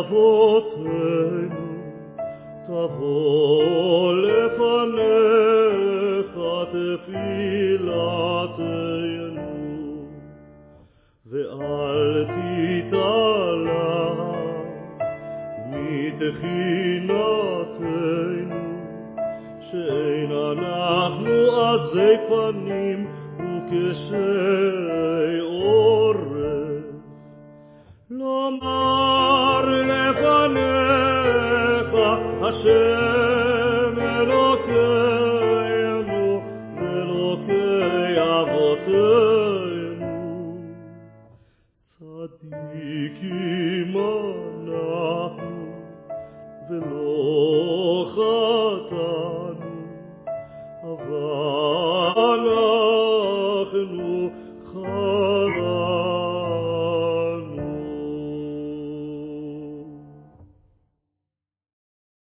אבותינו, תבוא לפניך תפילתנו, ואל תתעלה מתחינתנו, שאין אנחנו עזי פנים וקשי עורף, לומר לפניך השם אלוקינו ואלוקי אבותינו, צדיקים אנחנו ולא חטאים.